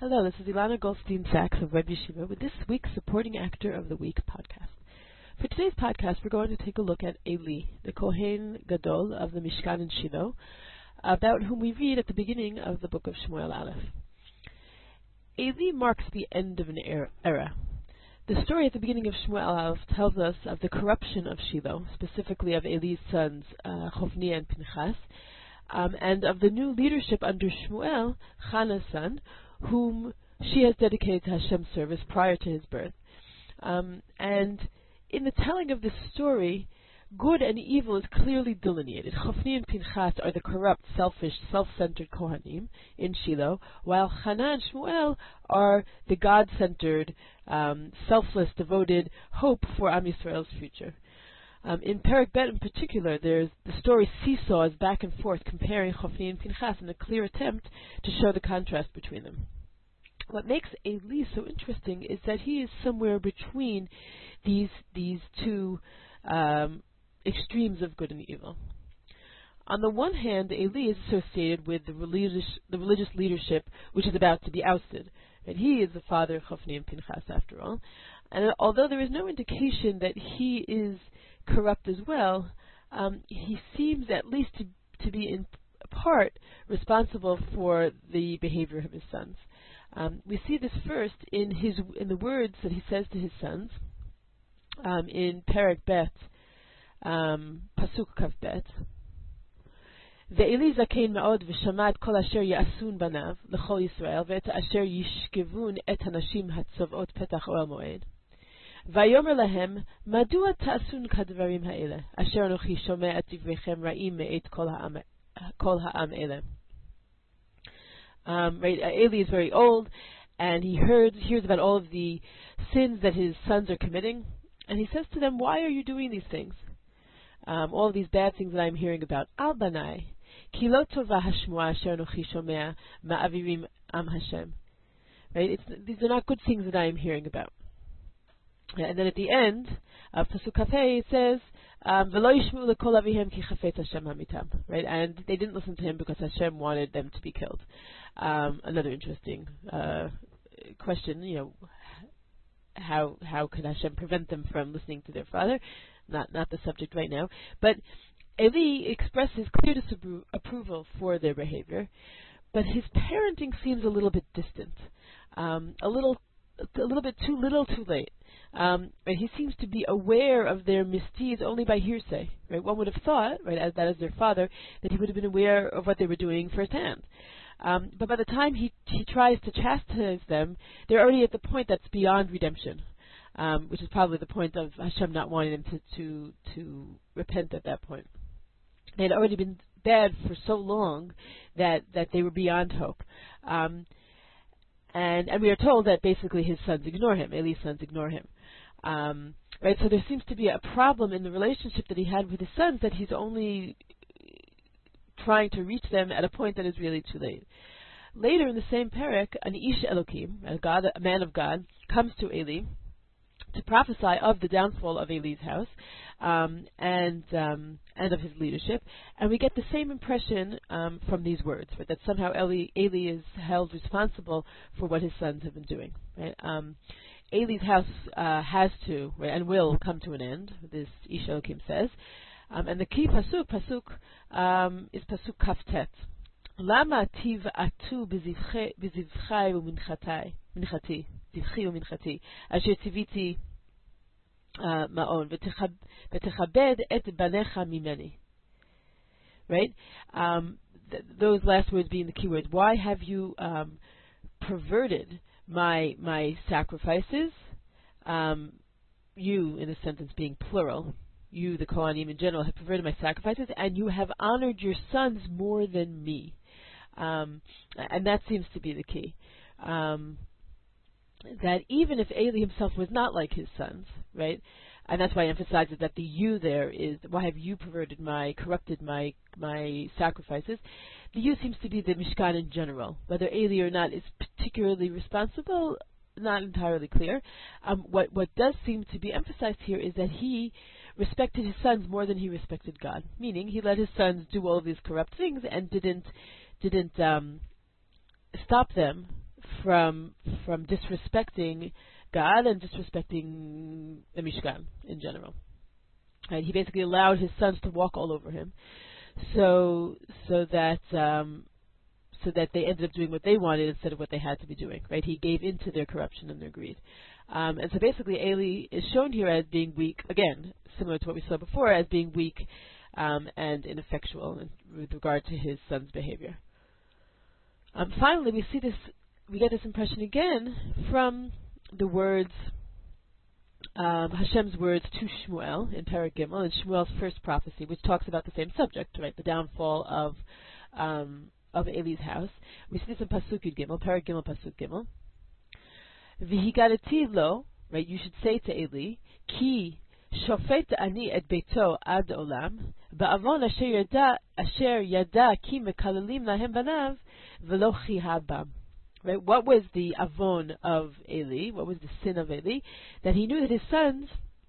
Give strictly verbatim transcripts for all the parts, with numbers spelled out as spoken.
Hello, this is Ilana Goldstein-Sachs of Web Yeshiva with this week's Supporting Actor of the Week podcast. For today's podcast, we're going to take a look at Eli, the Kohen Gadol of the Mishkan in Shiloh, about whom we read at the beginning of the book of Shmuel Aleph. Eli marks the end of an era. The story at the beginning of Shmuel Aleph tells us of the corruption of Shiloh, specifically of Eli's sons, uh, Hofni and Pinchas, um, and of the new leadership under Shmuel, Hannah's son, whom she has dedicated to Hashem's service prior to his birth. Um, and in the telling of this story, good and evil is clearly delineated. Hofni and Pinchas are the corrupt, selfish, self-centered Kohanim in Shiloh, while Hannah and Shmuel are the God-centered, um, selfless, devoted hope for Am Yisrael's future. Um, in Perek Bet in particular, there's the story seesaws back and forth comparing Hofni and Pinchas in a clear attempt to show the contrast between them. What makes Eli so interesting is that he is somewhere between these these two um, extremes of good and evil. On the one hand, Eli is associated with the religious the religious leadership which is about to be ousted, and he is the father of Hofni and Pinchas after all. And although there is no indication that he is corrupt as well, um, he seems at least to, to be in part responsible for the behavior of his sons. Um, we see this first in his in the words that he says to his sons um, in Perek Bet, um, Pasuk Kav Bet. Ve'eli zakein ma'od v'shama et kol asher ya'asun banav l'chol Yisrael ve'et asher yishkevun et hanashim hatzovot petach oel moed. Vayomer lahem, madua ta'asun kadvarim ha'ele, asher anochi shomeh et divrechem ra'im me'et kol ha'am kol ha'am ele. Um, right, Eli is very old, and he heard, hears about all of the sins that his sons are committing, and he says to them, "Why are you doing these things? Um, all of these bad things that I'm hearing about. Al banai, ki lo tova hashmua asher anochi shomeh ma'avirim am Hashem." Right, it's, these are not good things that I am hearing about. And then at the end of Pasuk Kafei it says, "V'lo yishmu lekol avihem ki chafetz Hashem hamitam." Right, and they didn't listen to him because Hashem wanted them to be killed. Um, another interesting uh, question, you know, how how could Hashem prevent them from listening to their father? Not not the subject right now. But Eli expresses clear disapproval for their behavior, but his parenting seems a little bit distant, um, a little a little bit too little, too late. Um, and he seems to be aware of their misdeeds only by hearsay. Right? One would have thought, right, as that as their father, that he would have been aware of what they were doing firsthand. Um, but by the time he he tries to chastise them, they're already at the point that's beyond redemption, um, which is probably the point of Hashem not wanting them to, to to repent at that point. They had already been bad for so long that that they were beyond hope. Um, and and we are told that basically his sons ignore him. Eli's sons ignore him. Um, right, so there seems to be a problem in the relationship that he had with his sons, that he's only trying to reach them at a point that is really too late. Later in the same perek, an Ish Elokim, a, God, a man of God, comes to Eli to prophesy of the downfall of Eli's house um, and um, and of his leadership, and we get the same impression um, from these words, right, that somehow Eli, Eli is held responsible for what his sons have been doing. Right? Um, Eli's house uh, has to, right, and will come to an end, this Ish Elokim says. Um, and the key pasuk, pasuk, um, is pasuk kaftet. Lama tiv atu bezivchai uminchatai, minchati, zivchi uminchati, asher tiviti ma'on, v'techabed et banecha mimeni. Right? Um, th- those last words being the key words. Why have you um, perverted my my sacrifices? Um, you, in a sentence being plural, you, the Kohanim in general, have perverted my sacrifices, and you have honored your sons more than me. Um, and that seems to be the key. Um, that even if Eli himself was not like his sons, right, and that's why he emphasizes that the you there is, why have you perverted my, corrupted my my sacrifices? The you seems to be the Mishkan in general. Whether Eli or not is particularly responsible, not entirely clear. Um, what what does seem to be emphasized here is that he respected his sons more than he respected God. Meaning, he let his sons do all of these corrupt things and didn't didn't um, stop them from from disrespecting God and disrespecting the Mishkan in general. Right? He basically allowed his sons to walk all over him, so so that um, so that they ended up doing what they wanted instead of what they had to be doing. Right? He gave in to their corruption and their greed, um, and so basically Eli is shown here as being weak. Again, similar to what we saw before, as being weak um, and ineffectual in, with regard to his son's behavior. Um, finally, we see this. We get this impression again from the words, um, Hashem's words to Shmuel in Perek Gimel, in Shmuel's first prophecy, which talks about the same subject, right? The downfall of um, of Eli's house. We see this in Pasuk Yud Gimel, Perek Gimel, Pasuk Gimel. V'higadati lo, right? You should say to Eli, Ki shofet ani et beito ad olam, ba'avon asher yada asher yada ki mekalalim lahem banav, v'lo chihad bam. Right? What was the avon of Eli? What was the sin of Eli? That he knew that his sons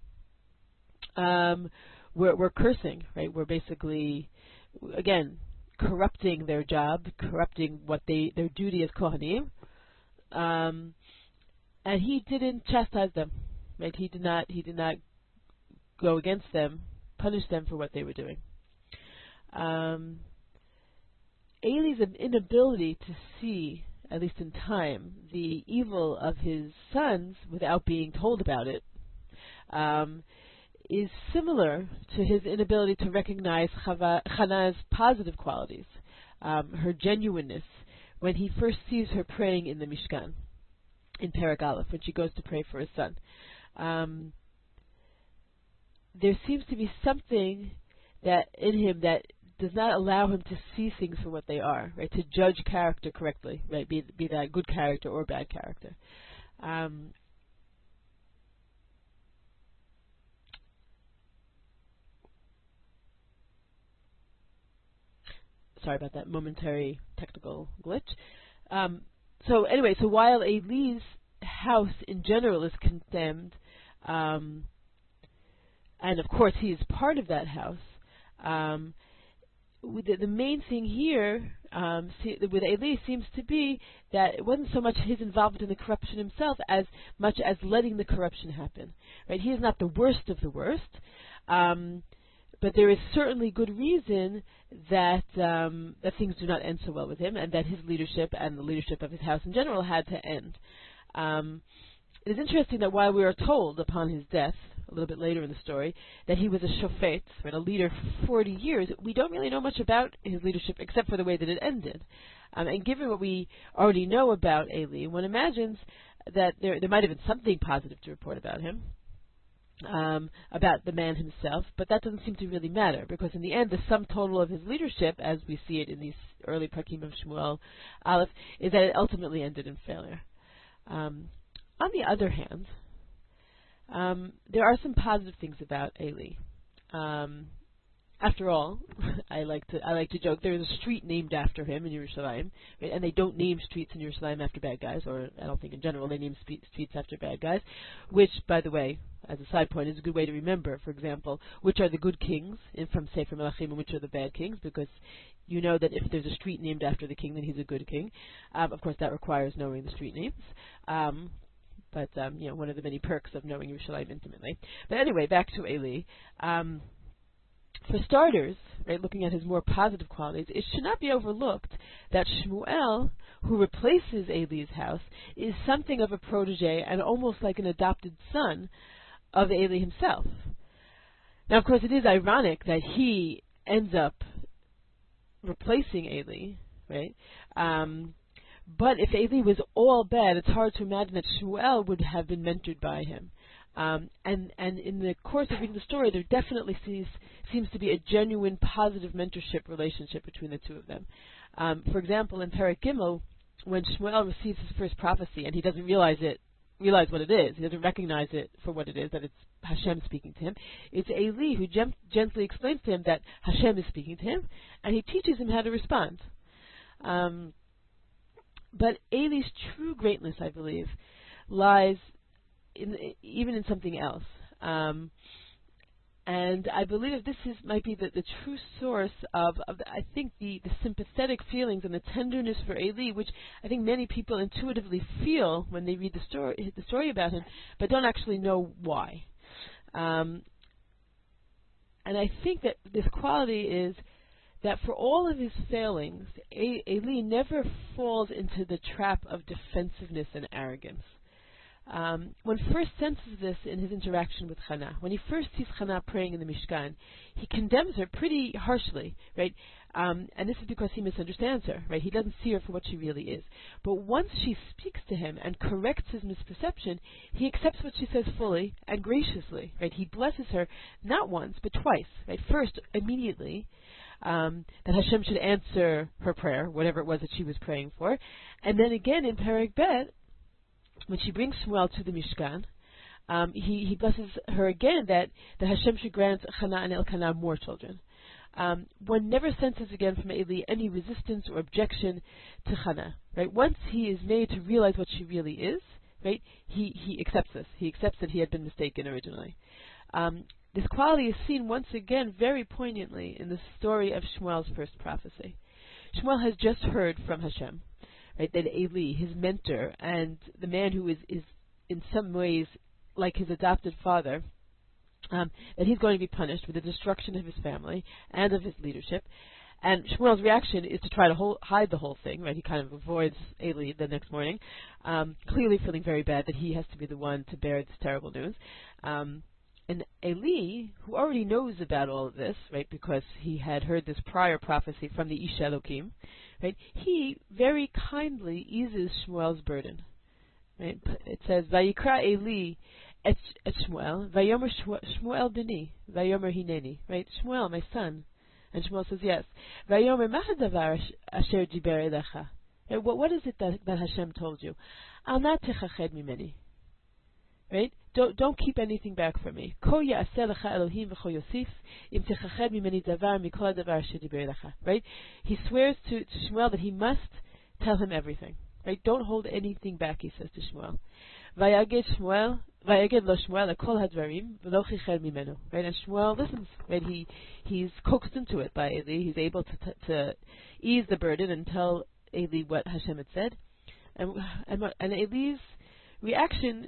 um, were, were cursing, right? Were basically, again, corrupting their job, corrupting what they their duty as Kohanim, um, and he didn't chastise them. Right? He did not. He did not go against them, punish them for what they were doing. Um, Eli's inability to see, at least in time, the evil of his sons without being told about it, um, is similar to his inability to recognize Chava, Chana's positive qualities, um, her genuineness, when he first sees her praying in the Mishkan, in Perek Aleph, when she goes to pray for his son. Um, there seems to be something that in him that does not allow him to see things for what they are, right? To judge character correctly, right? Be, be that good character or bad character. Um, sorry about that momentary technical glitch. Um, so anyway, so while Eli's house in general is condemned, um, and of course he is part of that house, um, The, the main thing here um, see, with Eli seems to be that it wasn't so much his involvement in the corruption himself as much as letting the corruption happen. Right? He is not the worst of the worst, um, but there is certainly good reason that um, that things do not end so well with him, and that his leadership and the leadership of his house in general had to end. Um, it is interesting that while we are told upon his death, a little bit later in the story, that he was a shofet, right, a leader for forty years, we don't really know much about his leadership except for the way that it ended. Um, and given what we already know about Eli, one imagines that there, there might have been something positive to report about him, um, about the man himself, but that doesn't seem to really matter, because in the end, the sum total of his leadership, as we see it in these early Prakim of Shmuel Aleph, is that it ultimately ended in failure. Um, on the other hand, Um, there are some positive things about Eli. Um, after all, I like to I like to joke there is a street named after him in Yerushalayim, right? And they don't name streets in Yerushalayim after bad guys, or I don't think in general they name spe- streets after bad guys. Which, by the way, as a side point, is a good way to remember. For example, which are the good kings in, from Sefer Melachim, and which are the bad kings, because you know that if there's a street named after the king, then he's a good king. Um, of course, that requires knowing the street names. Um, But, um, you know, one of the many perks of knowing Yerushalayim intimately. But anyway, back to Eli. Um, for starters, right, looking at his more positive qualities, it should not be overlooked that Shmuel, who replaces Eli's house, is something of a protege and almost like an adopted son of Eli himself. Now, of course, it is ironic that he ends up replacing Eli, right? Um, But if Eli was all bad, it's hard to imagine that Shmuel would have been mentored by him. Um, and, and in the course of reading the story, there definitely seems, seems to be a genuine positive mentorship relationship between the two of them. Um, for example, in Perek Gimel, when Shmuel receives his first prophecy and he doesn't realize it, realize what it is, he doesn't recognize it for what it is, that it's Hashem speaking to him, it's Eli who gem- gently explains to him that Hashem is speaking to him, and he teaches him how to respond. Um, But Eli's true greatness, I believe, lies in, even in something else. Um, And I believe that this is might be the, the true source of, of the, I think, the, the sympathetic feelings and the tenderness for Eli, which I think many people intuitively feel when they read the story, the story about him, but don't actually know why. Um, and I think that this quality is that for all of his failings, Eli never falls into the trap of defensiveness and arrogance. Um, one first senses this in his interaction with Hannah. When he first sees Hannah praying in the Mishkan, he condemns her pretty harshly, right? Um, and this is because he misunderstands her, right? He doesn't see her for what she really is. But once she speaks to him and corrects his misperception, he accepts what she says fully and graciously, right? He blesses her not once but twice, right? First, immediately, um, that Hashem should answer her prayer, whatever it was that she was praying for, and then again in Perek Bet, when she brings Shmuel to the Mishkan, um, he, he blesses her again that, that Hashem should grant Hannah and Elkanah more children. Um, one never senses again from Eli any resistance or objection to Hannah. Right? Once he is made to realize what she really is, right, he, he accepts this. He accepts that he had been mistaken originally. Um, this quality is seen once again very poignantly in the story of Shmuel's first prophecy. Shmuel has just heard from Hashem, right, that Eli, his mentor, and the man who is, is in some ways like his adopted father, um, that he's going to be punished with the destruction of his family and of his leadership. And Shmuel's reaction is to try to hold, hide the whole thing, right? He kind of avoids Eli the next morning, um, clearly feeling very bad that he has to be the one to bear this terrible news. Um, and Eli, who already knows about all of this, right, because he had heard this prior prophecy from the Ish Elokim, right, he very kindly eases Shmuel's burden. Right? It says, "Vayikra Eli et, et Shmuel, vayomer Shmuel b'ni, vayomer hineni." Right, Shmuel, my son, and Shmuel says, "Yes." Vayomer mahadavar asher diber elecha. Right, what what is it that, that Hashem told you? Al na techached mimeni. Right? Don't don't keep anything back from me. Ko ya'aseh lecha Elohim v'cho yosif im techached mimeni davar mikol davar asher diber elecha. Right? He swears to, to Shmuel that he must tell him everything. Right? Don't hold anything back, he says to Shmuel. Vayaged Shmuel, vayaged lo Shmuel ekol hadvarim v'lo chicher mimenu. Right? And Shmuel listens. Right? He he's coaxed into it by Eli. He's able to t- to ease the burden and tell Eli what Hashem had said. And and, and Eli's reaction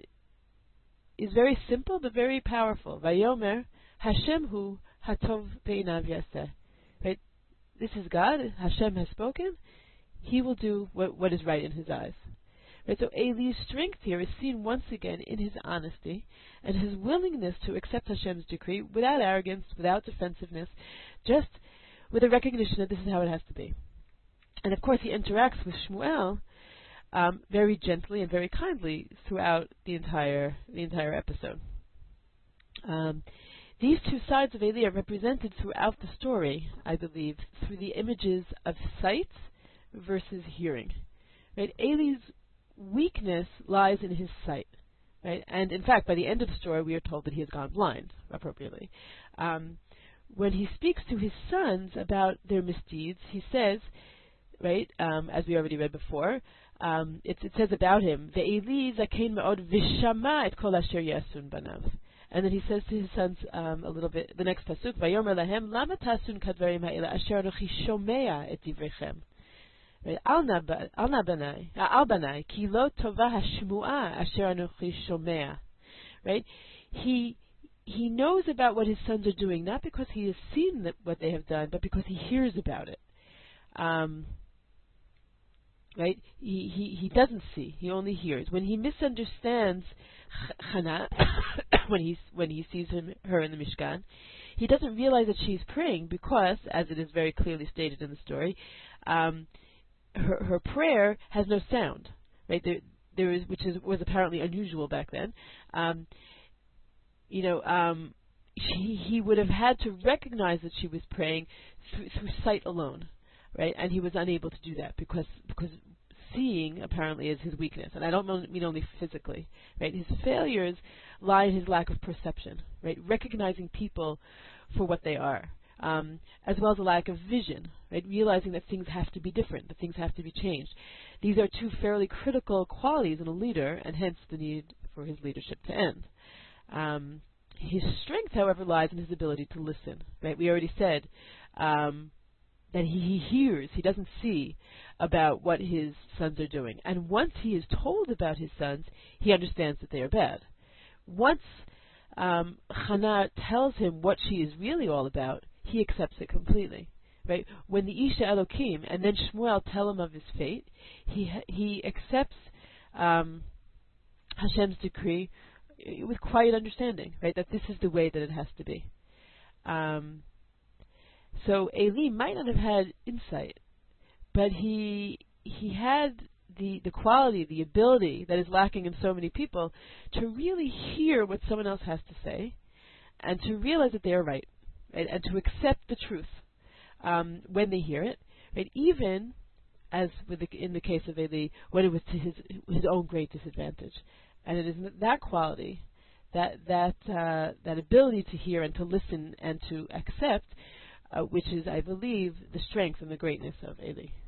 is very simple but very powerful. Vayomer Hashem hu hatov peinav yaseh. Right? This is God. Hashem has spoken. He will do what, what is right in his eyes. Right? So Eli's strength here is seen once again in his honesty and his willingness to accept Hashem's decree without arrogance, without defensiveness, just with a recognition that this is how it has to be. And of course he interacts with Shmuel um, very gently and very kindly throughout the entire the entire episode. Um, these two sides of Eli are represented throughout the story, I believe, through the images of sight versus hearing. Right? Eli's weakness lies in his sight. Right? And in fact, by the end of the story, we are told that he has gone blind, appropriately. Um, when he speaks to his sons about their misdeeds, he says, right, um, as we already read before, um, it, it says about him, Ve'eli zakein ma'od v'shama et kol asher yasun banav. And then he says to his sons um, a little bit, the next pasuk, Vayomer lahem lama tasun kadvarim ha'ila asher anochi shomea et divrechem. Al na banai, al banai, ki lo tova hashmu'a asher anochi shomea. Right? He he knows about what his sons are doing, not because he has seen that, what they have done, but because he hears about it. Um, right? He, he he doesn't see; he only hears. When he misunderstands Hannah, when he when he sees him, her in the Mishkan, he doesn't realize that she's praying because, as it is very clearly stated in the story, um, her her prayer has no sound. Right? There there is, which is was apparently unusual back then. Um, you know, um, she, he would have had to recognize that she was praying through, through sight alone. Right, and he was unable to do that because because seeing apparently is his weakness, and I don't mean only physically. Right, his failures lie in his lack of perception. Right, recognizing people for what they are, um, as well as a lack of vision. Right, realizing that things have to be different, that things have to be changed. These are two fairly critical qualities in a leader, and hence the need for his leadership to end. Um, his strength, however, lies in his ability to listen. Right? We already said um, that he, he hears, he doesn't see about what his sons are doing. And once he is told about his sons, he understands that they are bad. Once um, Hannah tells him what she is really all about, he accepts it completely. Right? When the Isha Elokim and then Shmuel tell him of his fate, he he accepts um, Hashem's decree with quiet understanding. Right? That this is the way that it has to be. Um, so Eli might not have had insight, but he he had the the quality, the ability that is lacking in so many people to really hear what someone else has to say, and to realize that they are right, right? And to accept the truth. Um, when they hear it, right? Even as with the, in the case of Eli, when it was to his his own great disadvantage, and it is that quality, that that uh, that ability to hear and to listen and to accept, uh, which is, I believe, the strength and the greatness of Eli.